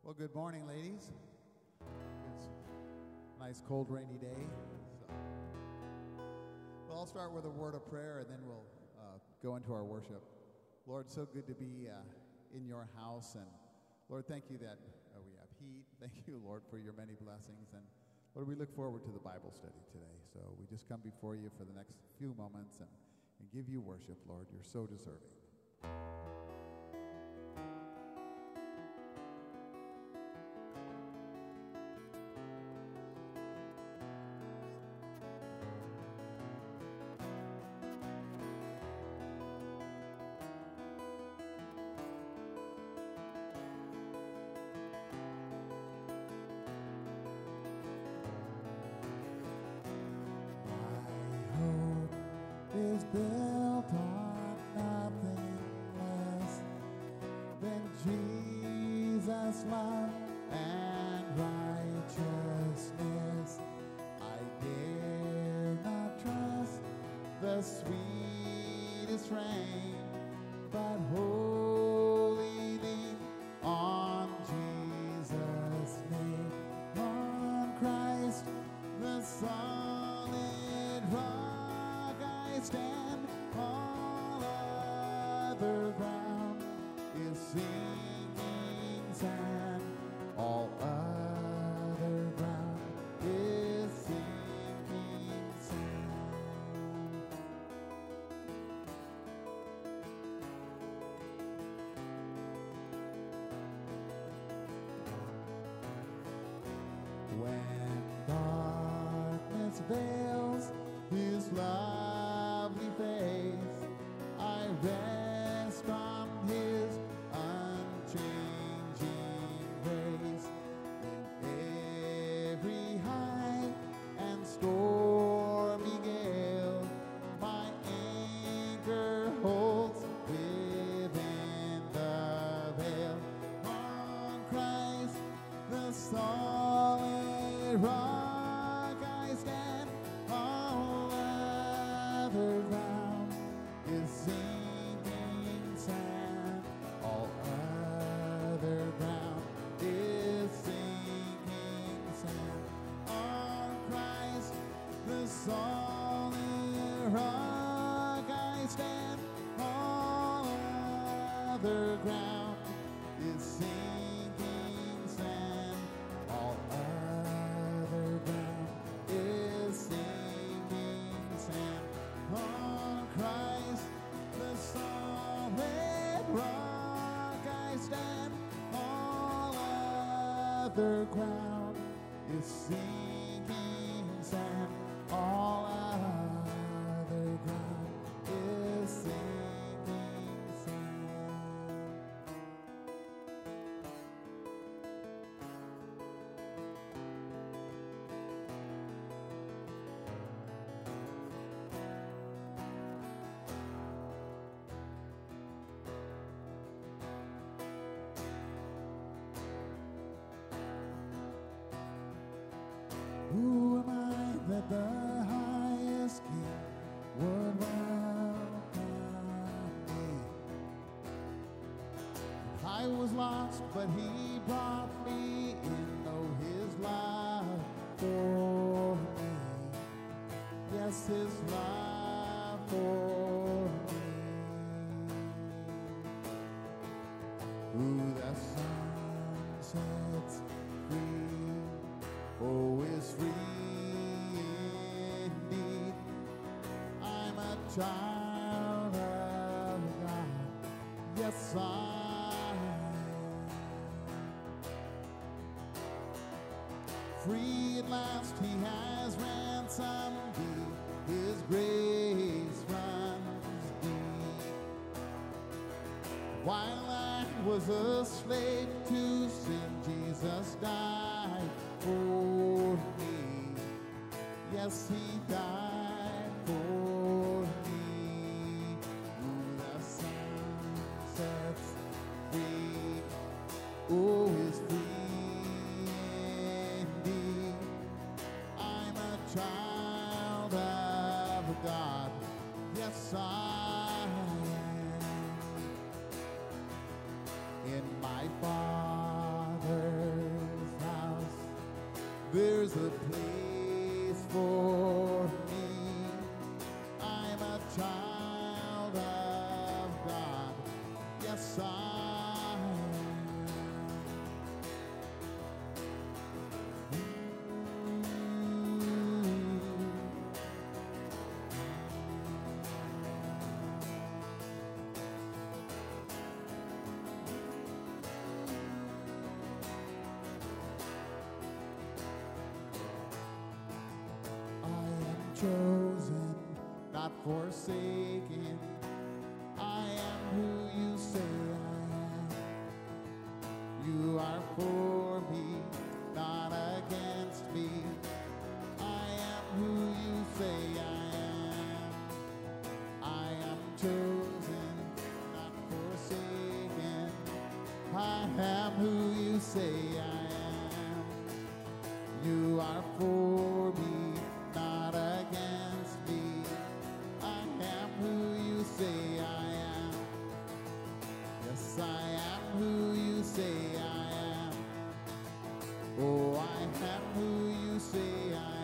Well, good morning, ladies. It's a nice, cold, rainy day. Well, I'll start with a word of prayer, and then we'll go into our worship. Lord, so good to be in your house, and Lord, thank you that we have heat. Thank you, Lord, for your many blessings, and Lord, we look forward to the Bible study today. So we just come before you for the next few moments and give you worship, Lord. You're so deserving. Is built on nothing less than Jesus' love and righteousness. I dare not trust the sweetest rain, but wholly lean on Jesus' name, on Christ the solid rock. Stand, all other ground is sinking sand. All other ground is sinking sand. When darkness veils His lovely face, I rest on His unchanging grace. In every high and stormy gale, my anchor holds within the veil. On Christ the solid rock I stand. All other ground is sinking sand. All other ground is sinking sand. On Christ the solid rock I stand. All other ground is sinking sand. All other ground is sinking sand. On Christ the solid rock I stand. All other ground is sinking sand. All other ground is sinking sand. Who am I that the highest King would welcome me? I was lost, but He brought me in. Oh, His love for me. Yes, His love for me. Who the sun sets free, oh, is free indeed. I'm a child of God. Yes, I am. Free at last, He has ransomed me. His grace runs deep. While I was a slave to sin, Jesus died for me. Yes, He died for me. Who the sun sets free, oh, is free indeed. I'm a child of God. Yes, I am. In my Father There's a place for me. I'm a child of God. Yes, I chosen, not forsaken. I am who you say I am. You are for me, not against me. I am who you say I am. I am chosen, not forsaken. I am who you say I am. You are for me, not against me. I am who you say I am. Yes, I am who you say I am. Oh, I am who you say I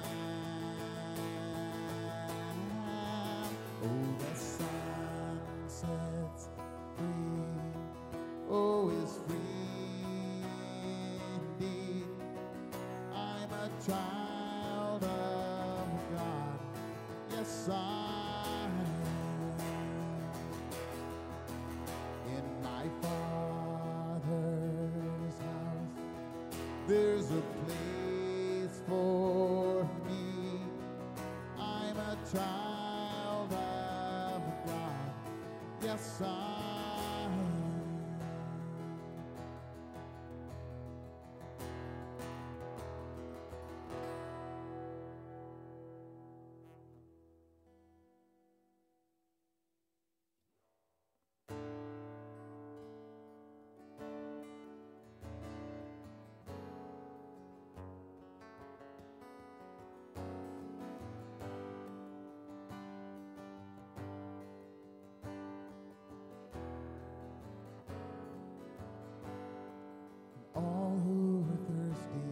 am. Oh, the sun sets free. Oh, is free indeed. I'm a child of God. Yes, I am. In my Father's house, there's a place for me. I'm a child of God. Yes, I am. All who are thirsty,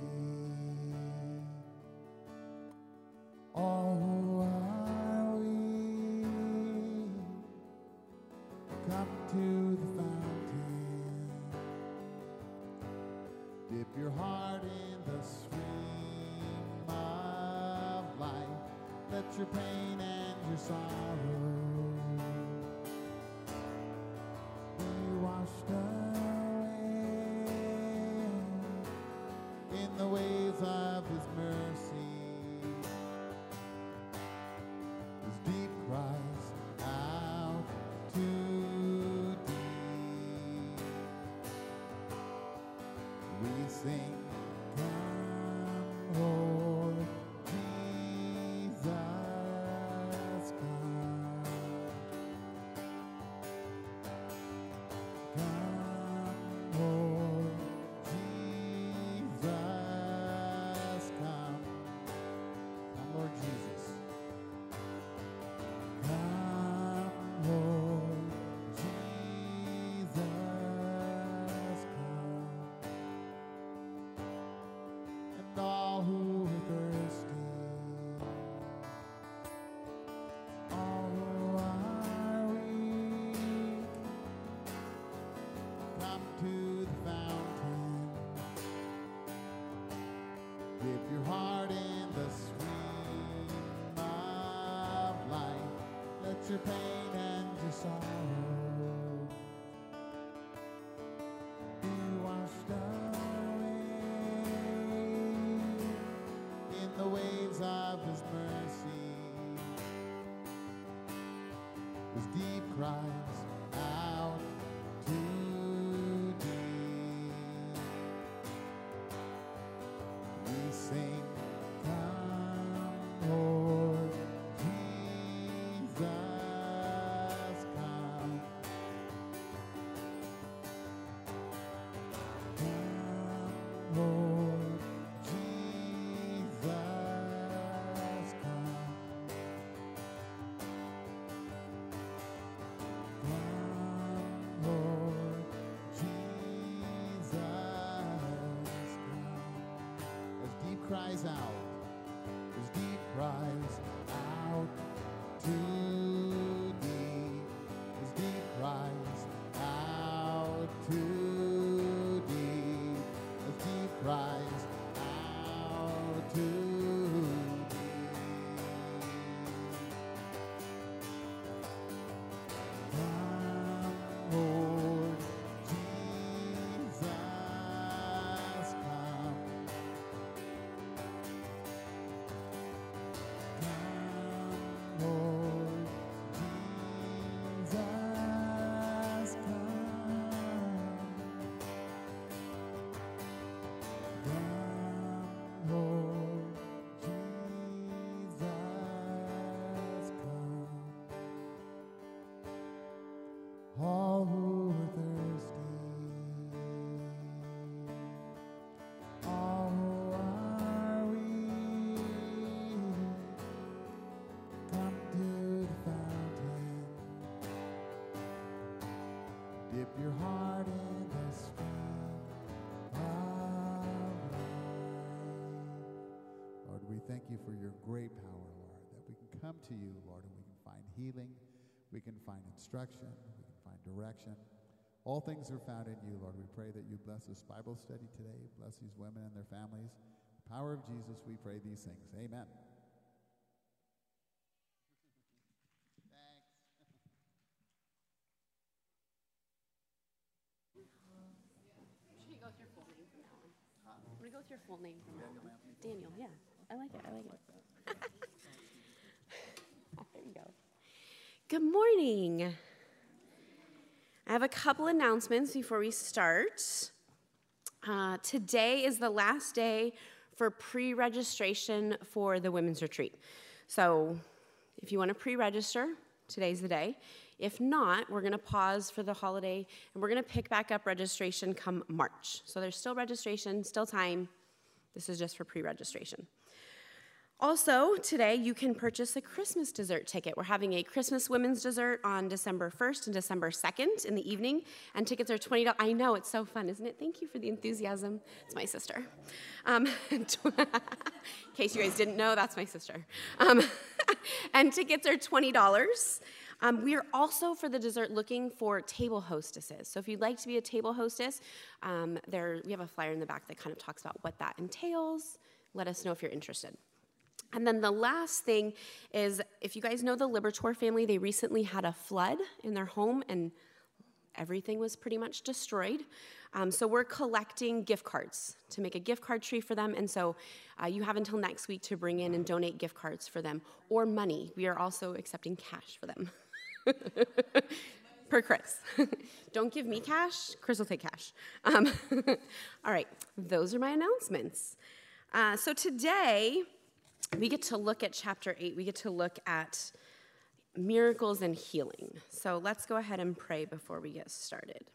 all who are weak, come to the fountain. Dip your heart in the stream of life. Let your pain and your sorrow be washed away in the waves of His mercy. His deep cries out to deep. We sing, come, Lord Jesus, come. Come, Lord Jesus, come. Come, Lord Jesus. Come, Lord Jesus, come. And all who are thirsty, all who are weak, come to the fountain. Dip your heart in the stream of life. Let your pain and your sorrow be washed away in the waves of His mercy. His deep cries out to deep. We sing, come, Lord Jesus, come. Come, Lord Jesus, come. cries out, as deep cries out to thee, as deep cries out to thee, as deep cries out to thee. Come, Lord Jesus, come. Come, Lord Jesus, come. Come, Lord Jesus, come. All who are thirsty, all who are weak, come to the fountain. Dip your heart in the stream of life. Lord, we thank you for your great power, Lord, that we can come to you, Lord, and we can find healing, we can find instruction, we can find direction. All things are found in you, Lord. We pray that you bless this Bible study today, bless these women and their families. In the power of Jesus, we pray these things. Amen. Should you go with your full name from now on? I'm going to go with your full name from now on. Daniel, yeah. I like it. There you go. Good morning. I have a couple announcements before we start. Today is the last day for pre-registration for the women's retreat. So if you want to pre-register, today's the day. If not, we're going to pause for the holiday, and we're going to pick back up registration come March. So there's still registration, still time. This is just for pre-registration. Also, today you can purchase a Christmas dessert ticket. We're having a Christmas women's dessert on December 1st and December 2nd in the evening, and tickets are $20. I know, it's so fun, isn't it? Thank you for the enthusiasm. It's my sister. In case you guys didn't know, that's my sister. And tickets are $20. We are also, for the dessert, looking for table hostesses. So if you'd like to be a table hostess, we have a flyer in the back that kind of talks about what that entails. Let us know if you're interested. And then the last thing is, if you guys know the Libertor family, they recently had a flood in their home, and everything was pretty much destroyed. So we're collecting gift cards to make a gift card tree for them. And so you have until next week to bring in and donate gift cards for them, or money. We are also accepting cash for them. Per Chris. Don't give me cash. Chris will take cash. All right. Those are my announcements. So today, we get to look at chapter 8. We get to look at miracles and healing. So let's go ahead and pray before we get started.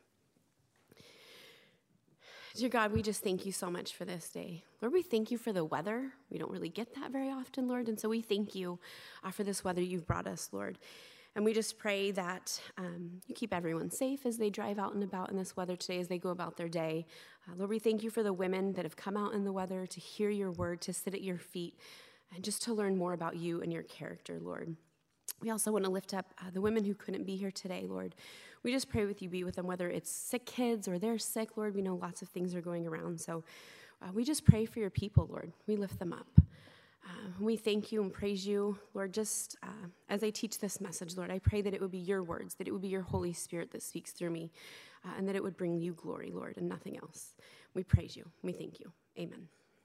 Dear God, we just thank you so much for this day. Lord, we thank you for the weather. We don't really get that very often, Lord, and so we thank you for this weather you've brought us, Lord. And we just pray that you keep everyone safe as they drive out and about in this weather today, as they go about their day. Lord, we thank you for the women that have come out in the weather to hear your word, to sit at your feet, and just to learn more about you and your character, Lord. We also want to lift up the women who couldn't be here today, Lord. We just pray with you, be with them, whether it's sick kids or they're sick, Lord. We know lots of things are going around. So we just pray for your people, Lord. We lift them up. We thank you and praise you, Lord, just as I teach this message, Lord. I pray that it would be your words, that it would be your Holy Spirit that speaks through me, and that it would bring you glory, Lord, and nothing else. We praise you. We thank you. Amen.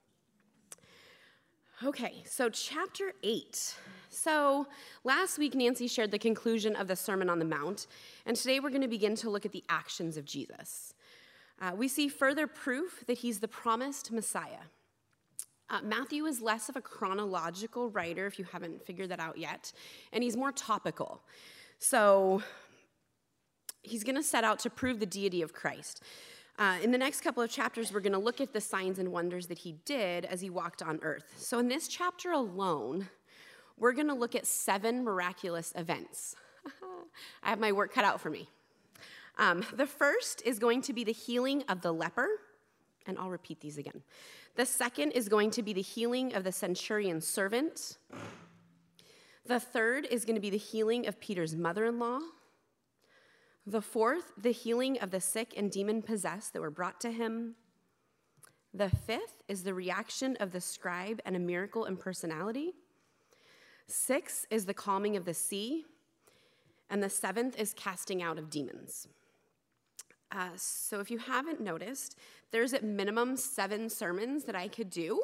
Okay, so chapter 8. So last week, Nancy shared the conclusion of the Sermon on the Mount, and today we're going to begin to look at the actions of Jesus. We see further proof that he's the promised Messiah. Matthew is less of a chronological writer, if you haven't figured that out yet, and he's more topical. So he's going to set out to prove the deity of Christ. In the next couple of chapters, we're going to look at the signs and wonders that he did as he walked on earth. So in this chapter alone, we're going to look at 7 miraculous events. I have my work cut out for me. The first is going to be the healing of the leper and I'll repeat these again. The second is going to be the healing of the centurion's servant. The third is going to be the healing of Peter's mother-in-law. The fourth, the healing of the sick and demon-possessed that were brought to him. The fifth is the reaction of the scribe and a miracle in personality. 6 is the calming of the sea. And the 7th is casting out of demons. So if you haven't noticed, there's at minimum 7 sermons that I could do.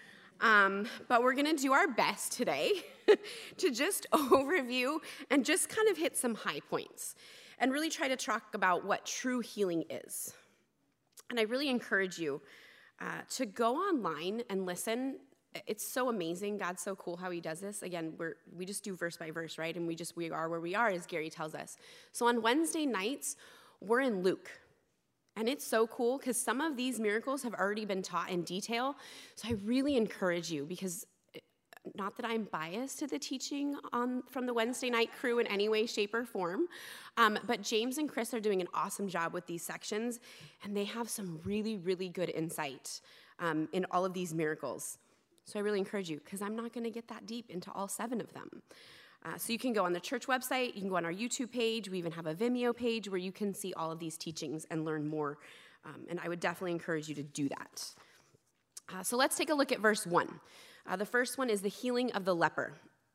But we're going to do our best today to just overview and just kind of hit some high points and really try to talk about what true healing is. And I really encourage you to go online and listen. It's so amazing. God's so cool how he does this. Again, we just do verse by verse, right? And we are where we are, as Gary tells us. So on Wednesday nights, we're in Luke. And it's so cool because some of these miracles have already been taught in detail. So I really encourage you, because not that I'm biased to the teaching from the Wednesday night crew in any way, shape, or form, but James and Chris are doing an awesome job with these sections, and they have some really, really good insight in all of these miracles. So I really encourage you, because I'm not going to get that deep into all 7 of them. So you can go on the church website, you can go on our YouTube page, we even have a Vimeo page where you can see all of these teachings and learn more, and I would definitely encourage you to do that. So let's take a look at verse 1. The first one is the healing of the leper.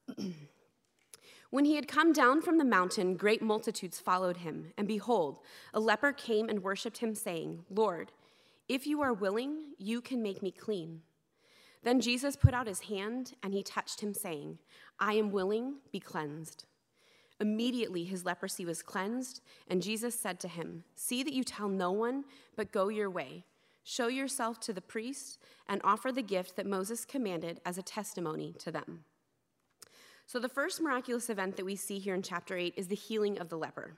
When he had come down from the mountain, great multitudes followed him, and behold, a leper came and worshipped him, saying, "Lord, if you are willing, you can make me clean." Then Jesus put out his hand, and he touched him, saying, "I am willing, be cleansed." Immediately his leprosy was cleansed, and Jesus said to him, "See that you tell no one, but go your way. Show yourself to the priests and offer the gift that Moses commanded as a testimony to them." So the first miraculous event that we see here in chapter 8 is the healing of the leper.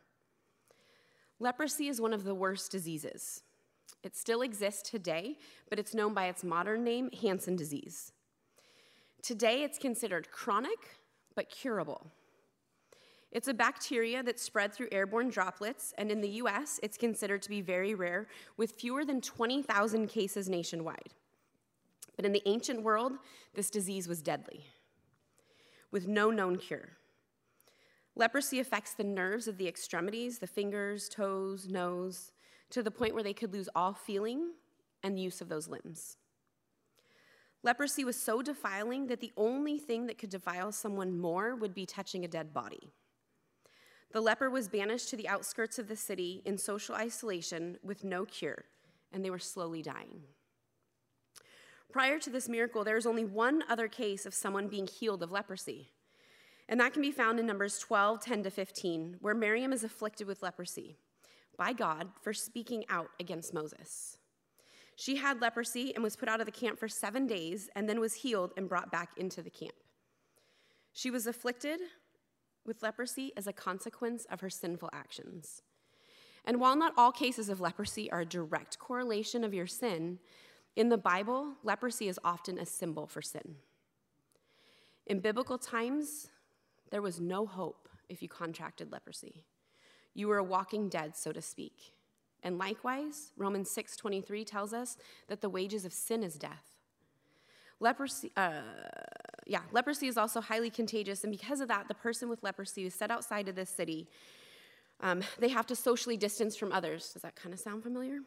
Leprosy is one of the worst diseases. It still exists today, but it's known by its modern name, Hansen disease. Today, it's considered chronic, but curable. It's a bacteria that's spread through airborne droplets, and in the U.S., it's considered to be very rare, with fewer than 20,000 cases nationwide. But in the ancient world, this disease was deadly, with no known cure. Leprosy affects the nerves of the extremities, the fingers, toes, nose, to the point where they could lose all feeling and use of those limbs. Leprosy was so defiling that the only thing that could defile someone more would be touching a dead body. The leper was banished to the outskirts of the city in social isolation with no cure, and they were slowly dying. Prior to this miracle, there was only one other case of someone being healed of leprosy, and that can be found in Numbers 12, 10-15, where Miriam is afflicted with leprosy by God for speaking out against Moses. She had leprosy and was put out of the camp for 7 days and then was healed and brought back into the camp. She was afflicted with leprosy as a consequence of her sinful actions. And while not all cases of leprosy are a direct correlation of your sin, in the Bible, leprosy is often a symbol for sin. In biblical times, there was no hope if you contracted leprosy. You were a walking dead, so to speak. And likewise, Romans 6:23 tells us that the wages of sin is death. Leprosy is also highly contagious, and because of that, the person with leprosy is set outside of this city. They have to socially distance from others. Does that kind of sound familiar?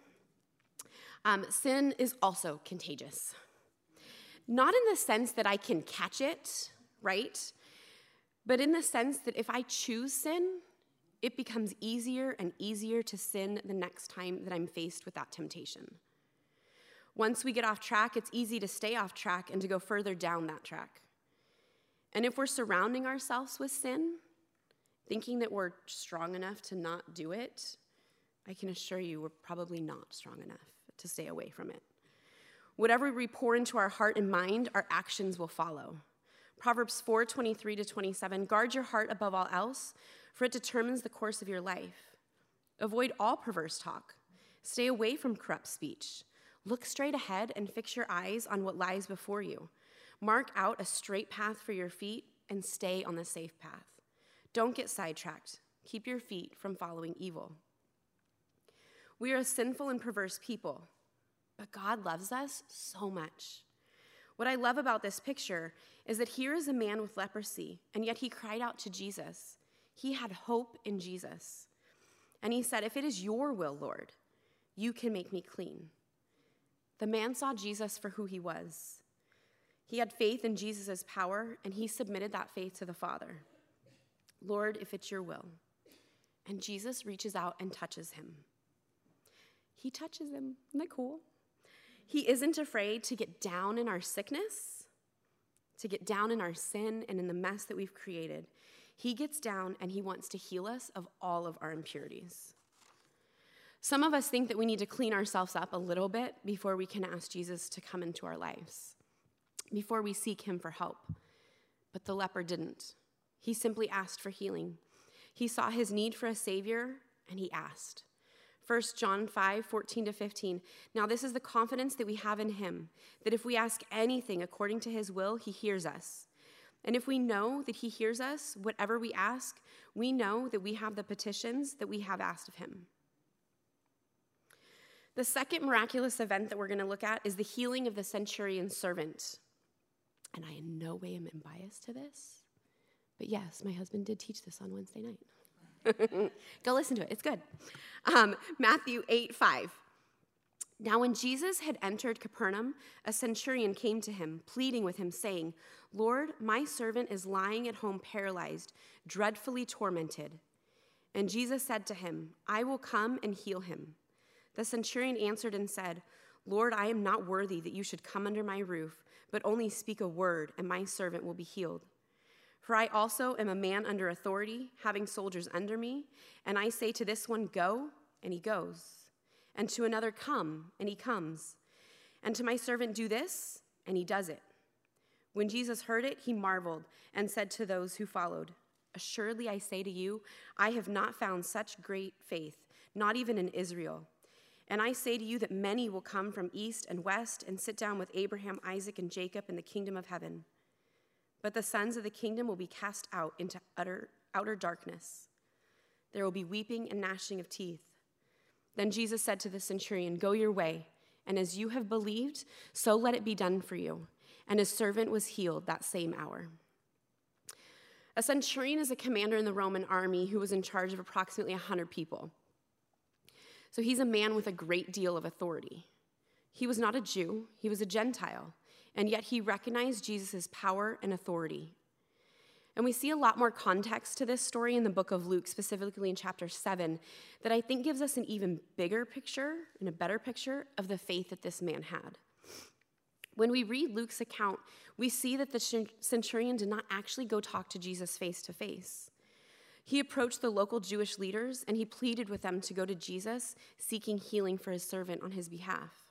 Sin is also contagious. Not in the sense that I can catch it, right? But in the sense that if I choose sin, it becomes easier and easier to sin the next time that I'm faced with that temptation. Once we get off track, it's easy to stay off track and to go further down that track. And if we're surrounding ourselves with sin, thinking that we're strong enough to not do it, I can assure you we're probably not strong enough to stay away from it. Whatever we pour into our heart and mind, our actions will follow. Proverbs 4:23-27, guard your heart above all else, for it determines the course of your life. Avoid all perverse talk. Stay away from corrupt speech. Look straight ahead and fix your eyes on what lies before you. Mark out a straight path for your feet and stay on the safe path. Don't get sidetracked. Keep your feet from following evil. We are a sinful and perverse people. But God loves us so much. What I love about this picture is that here is a man with leprosy, and yet he cried out to Jesus. He had hope in Jesus. And he said, if it is your will, Lord, you can make me clean. The man saw Jesus for who he was. He had faith in Jesus' power, and he submitted that faith to the Father. Lord, if it's your will. And Jesus reaches out and touches him. He touches him. Isn't that cool? He isn't afraid to get down in our sickness, to get down in our sin and in the mess that we've created. He gets down and he wants to heal us of all of our impurities. Some of us think that we need to clean ourselves up a little bit before we can ask Jesus to come into our lives, before we seek him for help. But the leper didn't. He simply asked for healing. He saw his need for a Savior, and he asked. 1 John 5:14-15. Now this is the confidence that we have in him, that if we ask anything according to his will, he hears us. And if we know that he hears us, whatever we ask, we know that we have the petitions that we have asked of him. The second miraculous event that we're going to look at is the healing of the centurion's servant. And I in no way am biased to this, but yes, my husband did teach this on Wednesday night. Go listen to it. It's good. Matthew 8:5. Now when Jesus had entered Capernaum, a centurion came to him, pleading with him, saying, Lord, my servant is lying at home paralyzed, dreadfully tormented. And Jesus said to him, I will come and heal him. The centurion answered and said, Lord, I am not worthy that you should come under my roof, but only speak a word, and my servant will be healed. For I also am a man under authority, having soldiers under me, and I say to this one, go, and he goes, and to another, come, and he comes, and to my servant, do this, and he does it. When Jesus heard it, he marveled and said to those who followed, Assuredly I say to you, I have not found such great faith, not even in Israel. And I say to you that many will come from east and west and sit down with Abraham, Isaac, and Jacob in the kingdom of heaven. But the sons of the kingdom will be cast out into outer darkness. There will be weeping and gnashing of teeth. Then Jesus said to the centurion, Go your way, and as you have believed, so let it be done for you. And his servant was healed that same hour. A centurion is a commander in the Roman army who was in charge of approximately 100 people. So he's a man with a great deal of authority. He was not a Jew, he was a Gentile, and yet he recognized Jesus' power and authority. And we see a lot more context to this story in the book of Luke, specifically in chapter 7, that I think gives us an even bigger picture and a better picture of the faith that this man had. When we read Luke's account, we see that the centurion did not actually go talk to Jesus face to face. He approached the local Jewish leaders and he pleaded with them to go to Jesus, seeking healing for his servant on his behalf.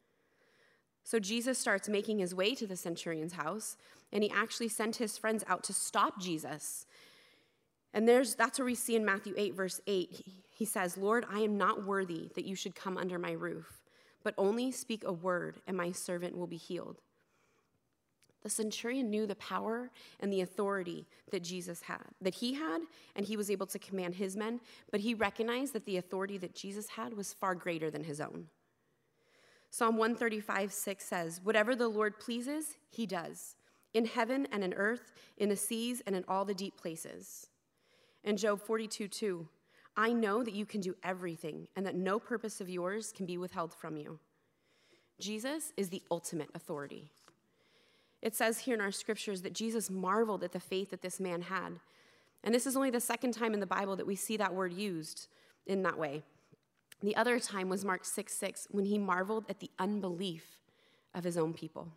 So Jesus starts making his way to the centurion's house, and he actually sent his friends out to stop Jesus. And that's where we see in Matthew 8, verse 8, he says, Lord, I am not worthy that you should come under my roof, but only speak a word, and my servant will be healed. The centurion knew the power and the authority that Jesus had, that he had, and he was able to command his men, but he recognized that the authority that Jesus had was far greater than his own. Psalm 135:6 says, Whatever the Lord pleases, he does, in heaven and in earth, in the seas and in all the deep places. And Job 42:2, I know that you can do everything and that no purpose of yours can be withheld from you. Jesus is the ultimate authority. It says here in our scriptures that Jesus marveled at the faith that this man had. And this is only the second time in the Bible that we see that word used in that way. The other time was Mark 6:6, when he marveled at the unbelief of his own people.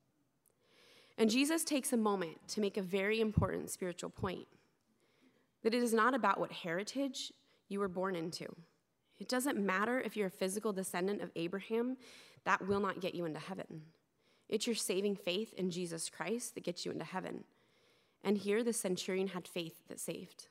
And Jesus takes a moment to make a very important spiritual point, that it is not about what heritage you were born into. It doesn't matter if you're a physical descendant of Abraham, that will not get you into heaven. It's your saving faith in Jesus Christ that gets you into heaven. And here the centurion had faith that saved.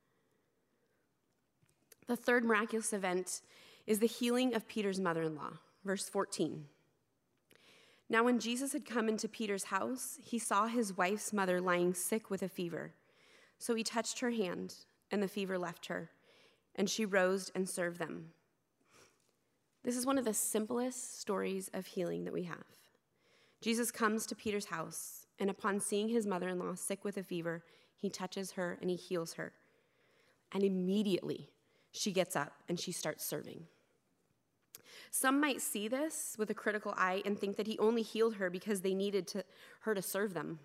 The third miraculous event is the healing of Peter's mother-in-law, verse 14. Now when Jesus had come into Peter's house, he saw his wife's mother lying sick with a fever. So he touched her hand, and the fever left her, and she rose and served them. This is one of the simplest stories of healing that we have. Jesus comes to Peter's house, and upon seeing his mother-in-law sick with a fever, he touches her and he heals her. And immediately, she gets up and she starts serving. Some might see this with a critical eye and think that he only healed her because they needed her to serve them.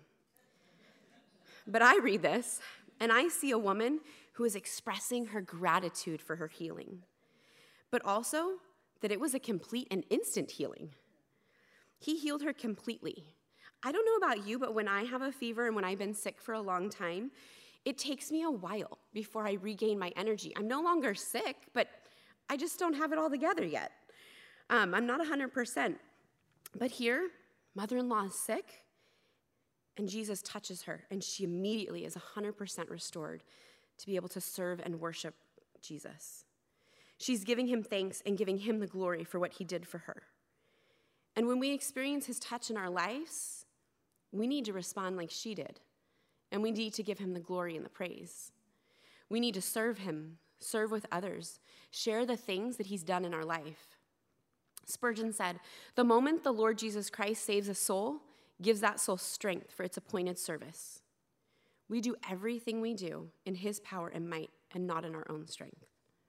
But I read this, and I see a woman who is expressing her gratitude for her healing, but also that it was a complete and instant healing. He healed her completely. I don't know about you, but when I have a fever and when I've been sick for a long time, it takes me a while before I regain my energy. I'm no longer sick, but I just don't have it all together yet. I'm not 100%. But here, mother-in-law is sick, and Jesus touches her, and she immediately is 100% restored to be able to serve and worship Jesus. She's giving him thanks and giving him the glory for what he did for her. And when we experience his touch in our lives, we need to respond like she did. And we need to give him the glory and the praise. We need to serve him, serve with others, share the things that he's done in our life. Spurgeon said, "The moment the Lord Jesus Christ saves a soul, gives that soul strength for its appointed service." We do everything we do in his power and might and not in our own strength.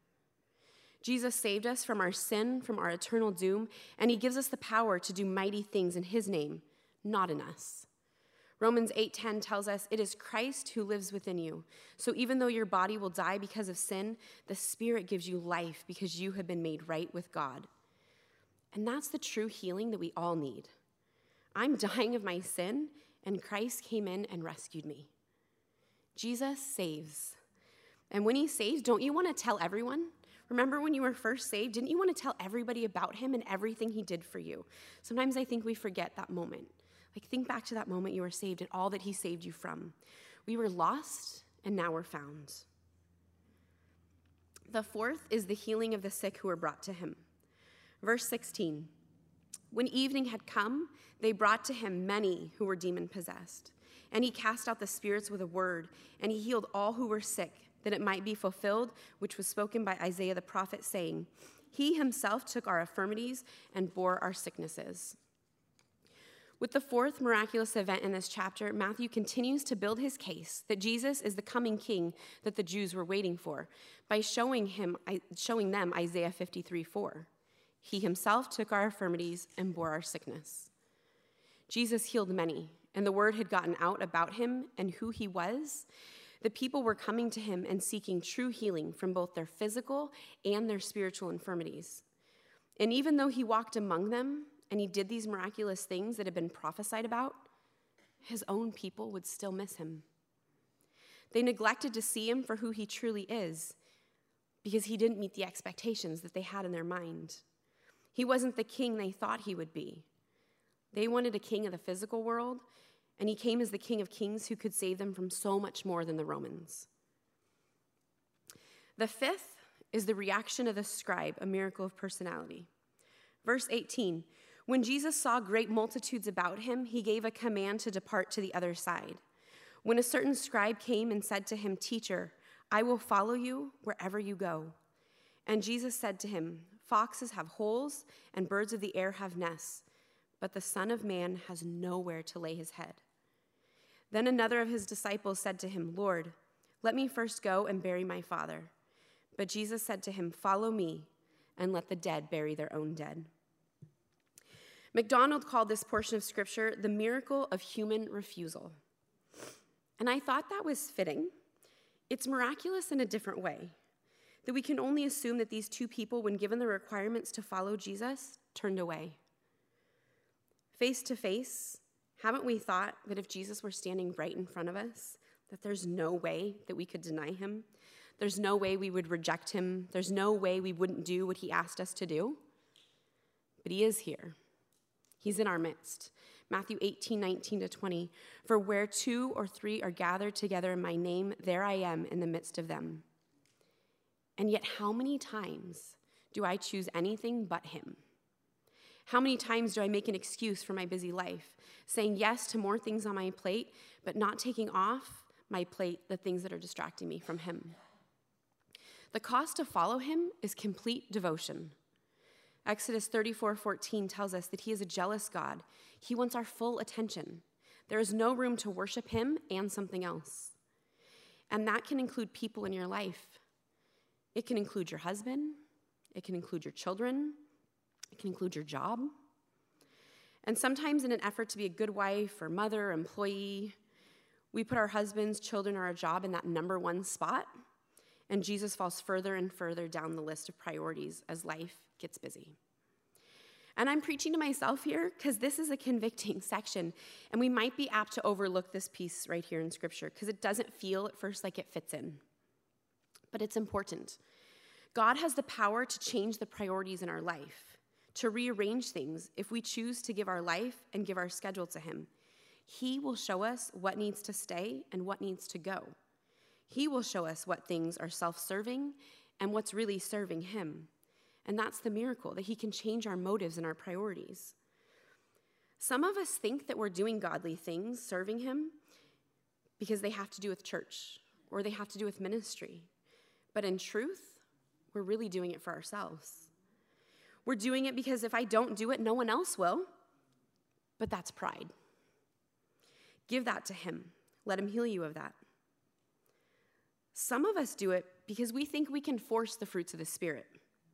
Jesus saved us from our sin, from our eternal doom, and he gives us the power to do mighty things in his name, not in us. Romans 8:10 tells us, "It is Christ who lives within you. So even though your body will die because of sin, the Spirit gives you life because you have been made right with God." And that's the true healing that we all need. I'm dying of my sin, and Christ came in and rescued me. Jesus saves. And when he saves, don't you want to tell everyone? Remember when you were first saved, didn't you want to tell everybody about him and everything he did for you? Sometimes I think we forget that moment. Like, think back to that moment you were saved and all that he saved you from. We were lost, and now we're found. The fourth is the healing of the sick who were brought to him. Verse 16, "When evening had come, they brought to him many who were demon-possessed. And he cast out the spirits with a word, and he healed all who were sick, that it might be fulfilled, which was spoken by Isaiah the prophet, saying, 'He himself took our infirmities and bore our sicknesses.'" With the fourth miraculous event in this chapter, Matthew continues to build his case that Jesus is the coming king that the Jews were waiting for by showing them Isaiah 53:4. "He himself took our infirmities and bore our sickness." Jesus healed many, and the word had gotten out about him and who he was. The people were coming to him and seeking true healing from both their physical and their spiritual infirmities. And even though he walked among them, and he did these miraculous things that had been prophesied about, his own people would still miss him. They neglected to see him for who he truly is because he didn't meet the expectations that they had in their mind. He wasn't the king they thought he would be. They wanted a king of the physical world, and he came as the King of Kings who could save them from so much more than the Romans. The fifth is the reaction of the scribe, a miracle of personality. Verse 18, "When Jesus saw great multitudes about him, he gave a command to depart to the other side. When a certain scribe came and said to him, 'Teacher, I will follow you wherever you go.' And Jesus said to him, 'Foxes have holes and birds of the air have nests, but the Son of Man has nowhere to lay his head.' Then another of his disciples said to him, 'Lord, let me first go and bury my father.' But Jesus said to him, 'Follow me, and let the dead bury their own dead.'" MacDonald called this portion of Scripture the miracle of human refusal. And I thought that was fitting. It's miraculous in a different way, that we can only assume that these two people, when given the requirements to follow Jesus, turned away. Face to face, haven't we thought that if Jesus were standing right in front of us, that there's no way that we could deny him? There's no way we would reject him. There's no way we wouldn't do what he asked us to do. But he is here. He's in our midst. Matthew 18:19-20, "For where 2 or 3 are gathered together in my name, there I am in the midst of them." And yet how many times do I choose anything but him? How many times do I make an excuse for my busy life, saying yes to more things on my plate, but not taking off my plate the things that are distracting me from him? The cost to follow him is complete devotion. Exodus 34:14 tells us that he is a jealous God. He wants our full attention. There is no room to worship him and something else. And that can include people in your life. It can include your husband. It can include your children. It can include your job. And sometimes in an effort to be a good wife or mother or employee, we put our husbands, children, or our job in that number one spot, and Jesus falls further and further down the list of priorities as life gets busy. And I'm preaching to myself here because this is a convicting section, and we might be apt to overlook this piece right here in Scripture because it doesn't feel at first like it fits in. But it's important. God has the power to change the priorities in our life, to rearrange things if we choose to give our life and give our schedule to him. He will show us what needs to stay and what needs to go. He will show us what things are self-serving and what's really serving him. And that's the miracle, that he can change our motives and our priorities. Some of us think that we're doing godly things, serving him, because they have to do with church or they have to do with ministry. But in truth, we're really doing it for ourselves. We're doing it because if I don't do it, no one else will. But that's pride. Give that to him. Let him heal you of that. Some of us do it because we think we can force the fruits of the Spirit.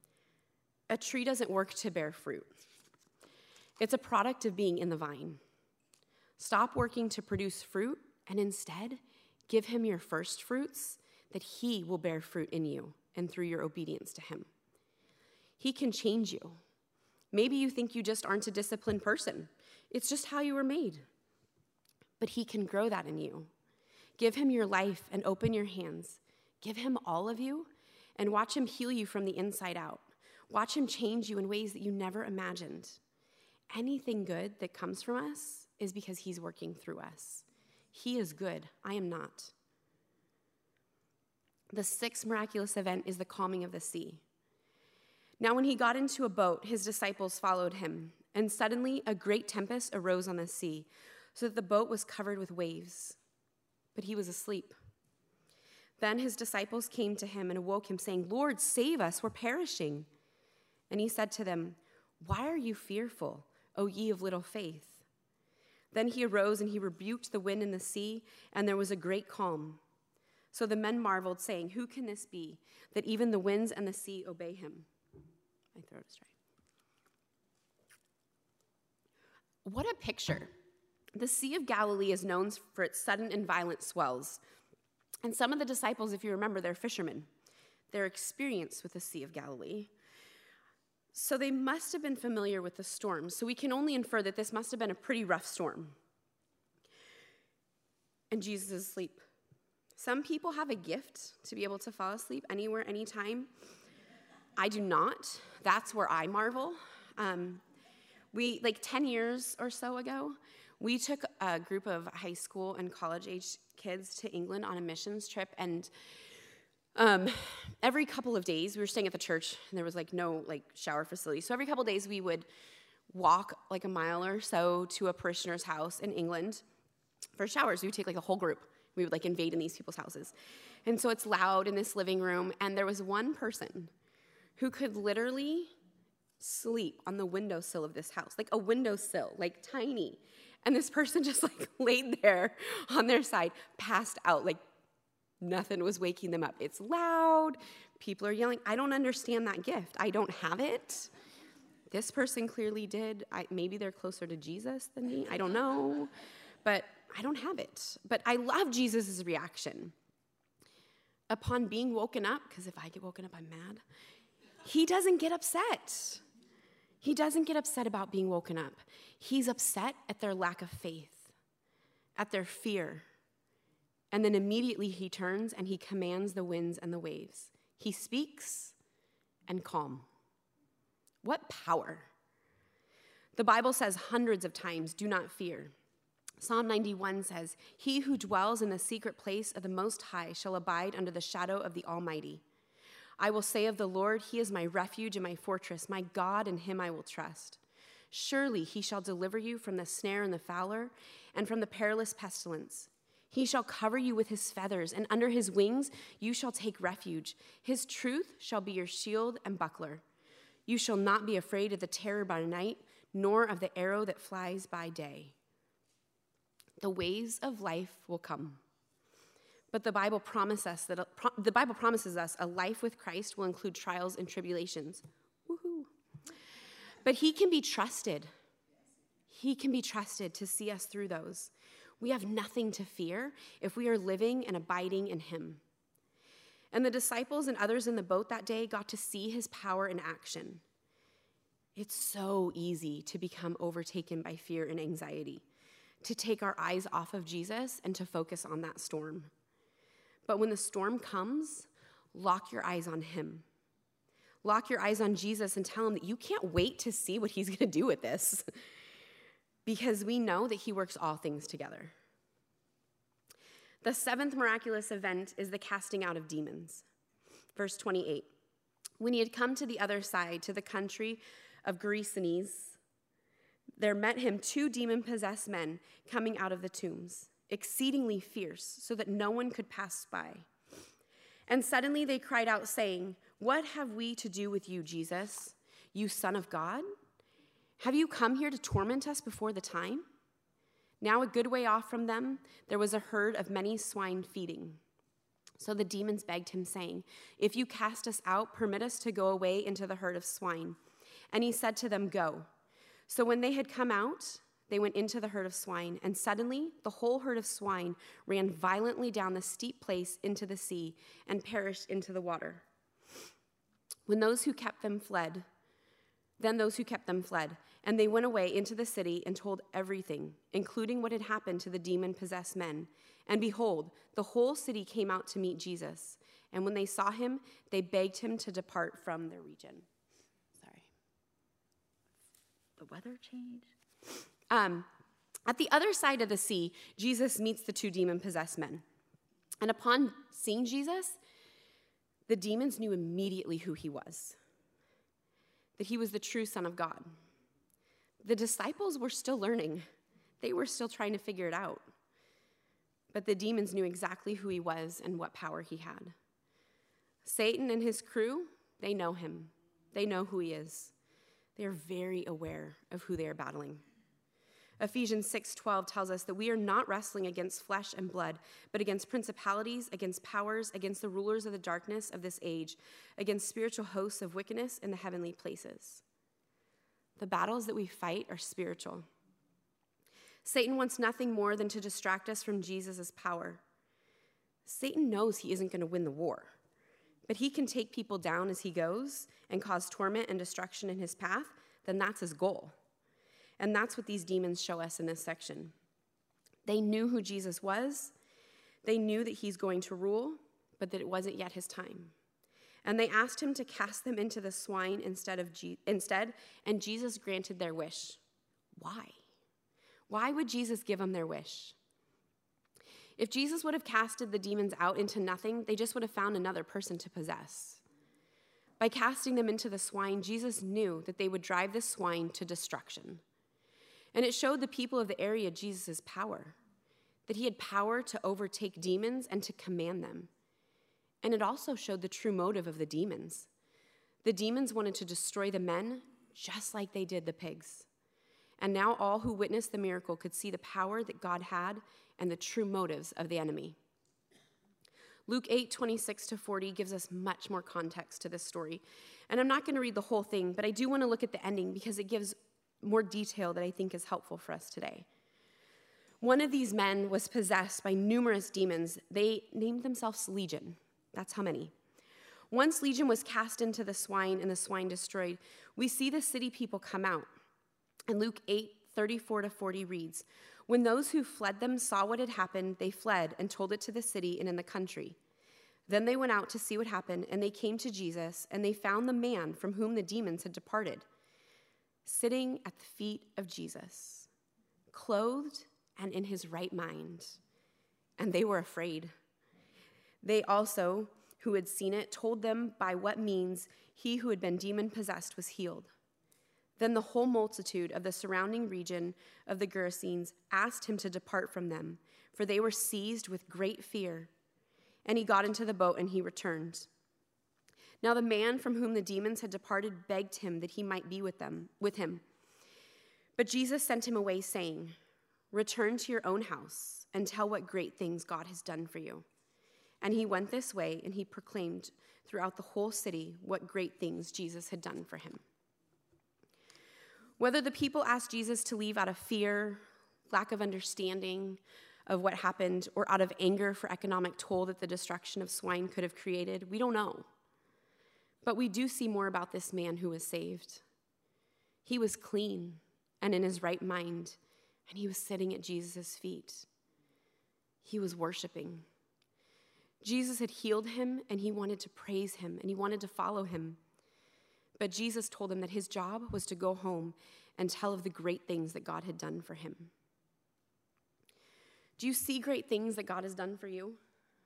A tree doesn't work to bear fruit. It's a product of being in the vine. Stop working to produce fruit and instead give him your first fruits that he will bear fruit in you and through your obedience to him. He can change you. Maybe you think you just aren't a disciplined person. It's just how you were made. But he can grow that in you. Give him your life and open your hands. Give him all of you and watch him heal you from the inside out. Watch him change you in ways that you never imagined. Anything good that comes from us is because he's working through us. He is good. I am not. The sixth miraculous event is the calming of the sea. Now, when he got into a boat, his disciples followed him, and suddenly a great tempest arose on the sea, so that the boat was covered with waves. But he was asleep. Then his disciples came to him and awoke him, saying, "Lord, save us, we're perishing." And he said to them, "Why are you fearful, O ye of little faith?" Then he arose and he rebuked the wind and the sea, and there was a great calm. So the men marveled, saying, "Who can this be, that even the winds and the sea obey him?" My throat is dry. What a picture. The Sea of Galilee is known for its sudden and violent swells. And some of the disciples, if you remember, they're fishermen. They're experienced with the Sea of Galilee. So they must have been familiar with the storm. So we can only infer that this must have been a pretty rough storm. And Jesus is asleep. Some people have a gift to be able to fall asleep anywhere, anytime. I do not. That's where I marvel. 10 years or so ago, we took a group of high school and college-age kids to England on a missions trip, and every couple of days, we were staying at the church, and there was no shower facility. So every couple of days, we would walk a mile or so to a parishioner's house in England for showers. We would take a whole group. We would invade in these people's houses. And so it's loud in this living room, and there was one person who could literally sleep on the windowsill of this house, a windowsill, tiny. And this person just laid there on their side, passed out, nothing was waking them up. It's loud. People are yelling. I don't understand that gift. I don't have it. This person clearly did. Maybe they're closer to Jesus than me. I don't know. But I don't have it. But I love Jesus' reaction. Upon being woken up, because if I get woken up, I'm mad, he doesn't get upset. He doesn't get upset about being woken up. He's upset at their lack of faith, at their fear. And then immediately he turns and he commands the winds and the waves. He speaks and calm. What power. The Bible says hundreds of times, "Do not fear." Psalm 91 says, "He who dwells in the secret place of the Most High shall abide under the shadow of the Almighty. I will say of the Lord, he is my refuge and my fortress, my God, in him I will trust. Surely he shall deliver you from the snare and the fowler, and from the perilous pestilence. He shall cover you with his feathers, and under his wings you shall take refuge. His truth shall be your shield and buckler. You shall not be afraid of the terror by night, nor of the arrow that flies by day. The waves of life will come. But the Bible promises us a life with Christ will include trials and tribulations. Woohoo. But he can be trusted. He can be trusted to see us through those. We have nothing to fear if we are living and abiding in him. And the disciples and others in the boat that day got to see his power in action. It's so easy to become overtaken by fear and anxiety, to take our eyes off of Jesus and to focus on that storm. But when the storm comes, lock your eyes on him. Lock your eyes on Jesus and tell him that you can't wait to see what he's going to do with this, because we know that he works all things together. The seventh miraculous event is the casting out of demons. Verse 28. When he had come to the other side, to the country of Gerasenes, there met him 2 demon-possessed men coming out of the tombs, exceedingly fierce, so that no one could pass by. And suddenly they cried out, saying, "What have we to do with you, Jesus, you Son of God? Have you come here to torment us before the time?" Now a good way off from them, there was a herd of many swine feeding. So the demons begged him, saying, "If you cast us out, permit us to go away into the herd of swine." And he said to them, "Go." So when they had come out, they went into the herd of swine, and suddenly the whole herd of swine ran violently down the steep place into the sea and perished into the water. Then those who kept them fled, and they went away into the city and told everything, including what had happened to the demon-possessed men. And behold, the whole city came out to meet Jesus. And when they saw him, they begged him to depart from their region. Sorry. The weather changed. At the other side of the sea, Jesus meets the 2 demon-possessed men. And upon seeing Jesus, the demons knew immediately who he was, that he was the true Son of God. The disciples were still learning. They were still trying to figure it out. But the demons knew exactly who he was and what power he had. Satan and his crew, they know him. They know who he is. They are very aware of who they are battling. Ephesians 6:12 tells us that we are not wrestling against flesh and blood, but against principalities, against powers, against the rulers of the darkness of this age, against spiritual hosts of wickedness in the heavenly places. The battles that we fight are spiritual. Satan wants nothing more than to distract us from Jesus' power. Satan knows he isn't going to win the war, but he can take people down as he goes and cause torment and destruction in his path. Then that's his goal. And that's what these demons show us in this section. They knew who Jesus was. They knew that he's going to rule, but that it wasn't yet his time. And they asked him to cast them into the swine instead, and Jesus granted their wish. Why? Why would Jesus give them their wish? If Jesus would have casted the demons out into nothing, they just would have found another person to possess. By casting them into the swine, Jesus knew that they would drive the swine to destruction. And it showed the people of the area Jesus' power, that he had power to overtake demons and to command them. And it also showed the true motive of the demons. The demons wanted to destroy the men just like they did the pigs. And now all who witnessed the miracle could see the power that God had and the true motives of the enemy. Luke 8:26-40 gives us much more context to this story. And I'm not going to read the whole thing, but I do want to look at the ending because it gives more detail that I think is helpful for us today. One of these men was possessed by numerous demons. They named themselves Legion. That's how many. Once Legion was cast into the swine and the swine destroyed, we see the city people come out. And Luke 8:34-40 reads, "When those who fled them saw what had happened, they fled and told it to the city and in the country. Then they went out to see what happened, and they came to Jesus, and they found the man from whom the demons had departed, sitting at the feet of Jesus, clothed and in his right mind. And they were afraid. They also, who had seen it, told them by what means he who had been demon-possessed was healed. Then the whole multitude of the surrounding region of the Gerasenes asked him to depart from them, for they were seized with great fear. And he got into the boat and he returned. Now the man from whom the demons had departed begged him that he might be with him. But Jesus sent him away, saying, "Return to your own house and tell what great things God has done for you." And he went this way, and he proclaimed throughout the whole city what great things Jesus had done for him. Whether the people asked Jesus to leave out of fear, lack of understanding of what happened, or out of anger for economic toll that the destruction of swine could have created, we don't know. But we do see more about this man who was saved. He was clean and in his right mind, and he was sitting at Jesus' feet. He was worshiping. Jesus had healed him, and he wanted to praise him, and he wanted to follow him. But Jesus told him that his job was to go home and tell of the great things that God had done for him. Do you see great things that God has done for you?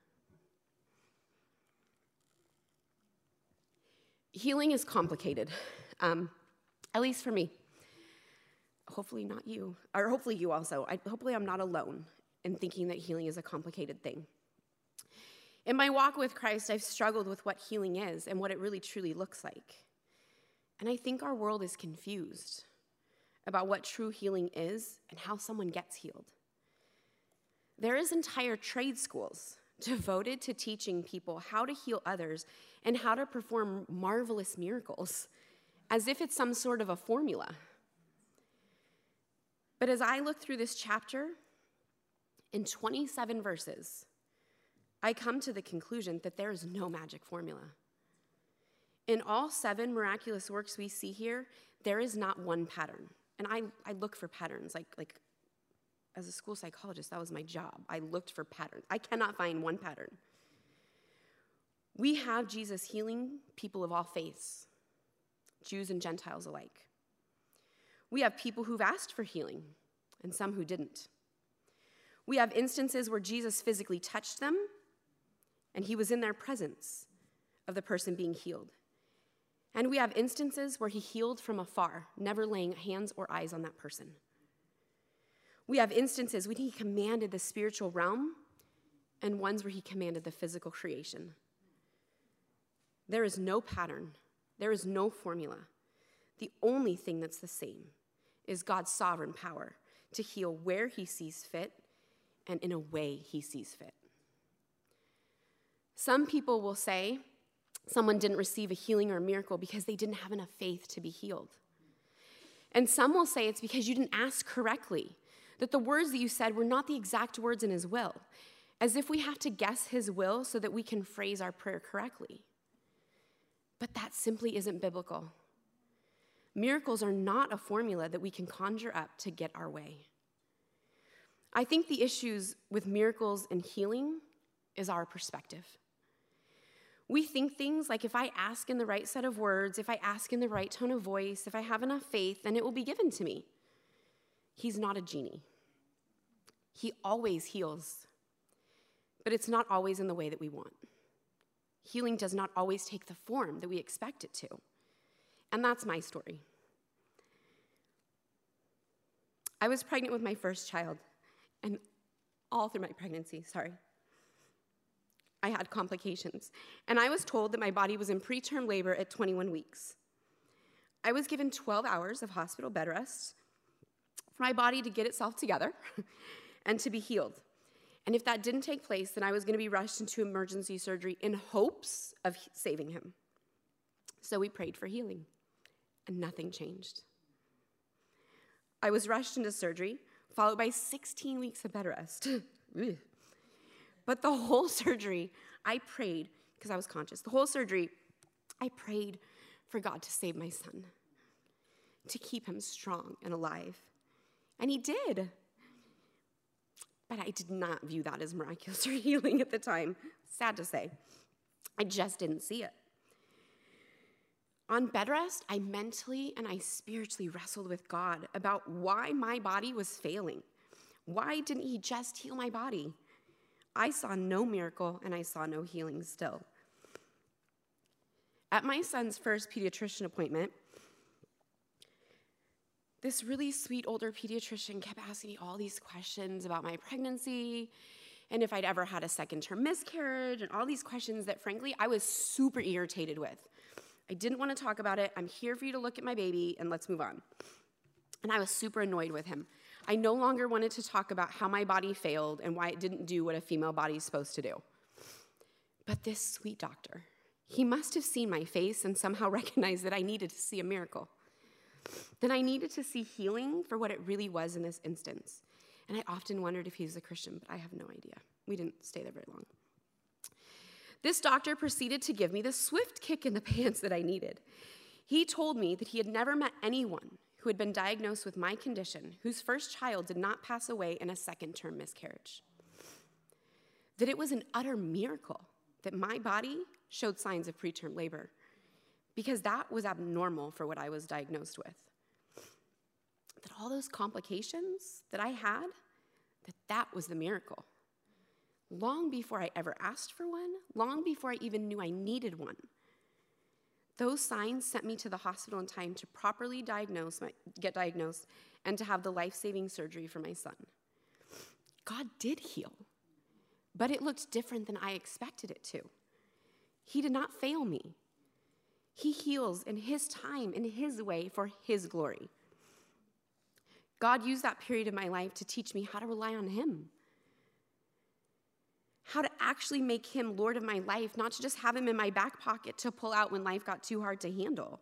Healing is complicated, at least for me. Hopefully not you, or hopefully you also. Hopefully I'm not alone in thinking that healing is a complicated thing. In my walk with Christ, I've struggled with what healing is and what it really truly looks like. And I think our world is confused about what true healing is and how someone gets healed. There is entire trade schools devoted to teaching people how to heal others and how to perform marvelous miracles, as if it's some sort of a formula. But as I look through this chapter, in 27 verses, I come to the conclusion that there is no magic formula. In all 7 miraculous works we see here, there is not one pattern. And I look for patterns, like as a school psychologist, that was my job. I looked for patterns. I cannot find one pattern. We have Jesus healing people of all faiths, Jews and Gentiles alike. We have people who've asked for healing and some who didn't. We have instances where Jesus physically touched them and he was in their presence of the person being healed. And we have instances where he healed from afar, never laying hands or eyes on that person. We have instances when he commanded the spiritual realm and ones where he commanded the physical creation. There is no pattern. There is no formula. The only thing that's the same is God's sovereign power to heal where he sees fit and in a way he sees fit. Some people will say someone didn't receive a healing or a miracle because they didn't have enough faith to be healed. And some will say it's because you didn't ask correctly, that the words that you said were not the exact words in his will, as if we have to guess his will so that we can phrase our prayer correctly. But that simply isn't biblical. Miracles are not a formula that we can conjure up to get our way. I think the issues with miracles and healing is our perspective. We think things like, if I ask in the right set of words, if I ask in the right tone of voice, if I have enough faith, then it will be given to me. He's not a genie. He always heals, but it's not always in the way that we want. Healing does not always take the form that we expect it to. And that's my story. I was pregnant with my first child, and all through my pregnancy, I had complications. And I was told that my body was in preterm labor at 21 weeks. I was given 12 hours of hospital bed rest for my body to get itself together and to be healed. And if that didn't take place, then I was going to be rushed into emergency surgery in hopes of saving him. So we prayed for healing, and nothing changed. I was rushed into surgery, followed by 16 weeks of bed rest. But the whole surgery, I prayed, because I was conscious, the whole surgery, I prayed for God to save my son, to keep him strong and alive. And he did. But I did not view that as miraculous or healing at the time. Sad to say. I just didn't see it. On bed rest, I mentally and I spiritually wrestled with God about why my body was failing. Why didn't he just heal my body? I saw no miracle and I saw no healing still. At my son's first pediatrician appointment, this really sweet older pediatrician kept asking me all these questions about my pregnancy and if I'd ever had a second-term miscarriage, and all these questions that, frankly, I was super irritated with. I didn't want to talk about it. I'm here for you to look at my baby, and let's move on. And I was super annoyed with him. I no longer wanted to talk about how my body failed and why it didn't do what a female body is supposed to do. But this sweet doctor, he must have seen my face and somehow recognized that I needed to see a miracle. That I needed to see healing for what it really was in this instance. And I often wondered if he was a Christian, but I have no idea. We didn't stay there very long. This doctor proceeded to give me the swift kick in the pants that I needed. He told me that he had never met anyone who had been diagnosed with my condition whose first child did not pass away in a second-term miscarriage. That it was an utter miracle that my body showed signs of preterm labor, because that was abnormal for what I was diagnosed with. That all those complications that I had, that was the miracle. Long before I ever asked for one, long before I even knew I needed one. Those signs sent me to the hospital in time to properly get diagnosed and to have the life-saving surgery for my son. God did heal, but it looked different than I expected it to. He did not fail me. He heals in his time, in his way, for his glory. God used that period of my life to teach me how to rely on him, how to actually make him Lord of my life, not to just have him in my back pocket to pull out when life got too hard to handle.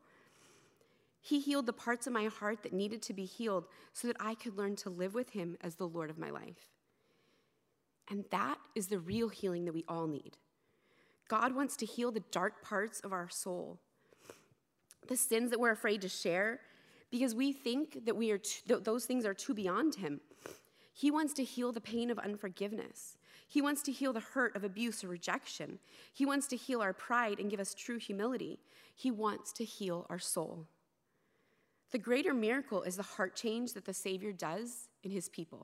He healed the parts of my heart that needed to be healed so that I could learn to live with him as the Lord of my life. And that is the real healing that we all need. God wants to heal the dark parts of our soul, the sins that we're afraid to share, because we think that those things are too beyond him. He wants to heal the pain of unforgiveness. He wants to heal the hurt of abuse or rejection. He wants to heal our pride and give us true humility. He wants to heal our soul. The greater miracle is the heart change that the Savior does in his people.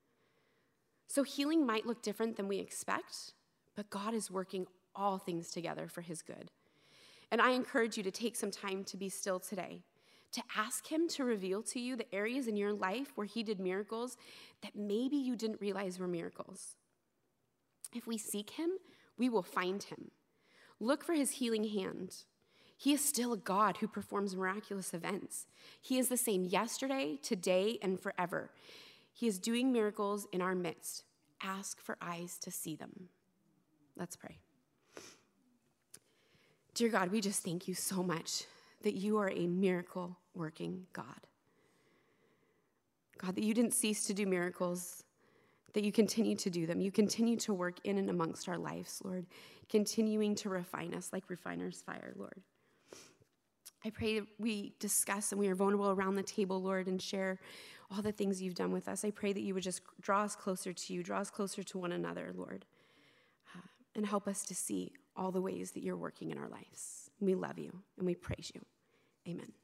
So healing might look different than we expect, but God is working all things together for his good. And I encourage you to take some time to be still today, to ask him to reveal to you the areas in your life where he did miracles that maybe you didn't realize were miracles. If we seek him, we will find him. Look for his healing hand. He is still a God who performs miraculous events. He is the same yesterday, today, and forever. He is doing miracles in our midst. Ask for eyes to see them. Let's pray. Dear God, we just thank you so much that you are a miracle-working God. God, that you didn't cease to do miracles, that you continue to do them. You continue to work in and amongst our lives, Lord, continuing to refine us like refiner's fire, Lord. I pray that we discuss and we are vulnerable around the table, Lord, and share all the things you've done with us. I pray that you would just draw us closer to you, draw us closer to one another, Lord, and help us to see all the ways that you're working in our lives. We love you and we praise you. Amen.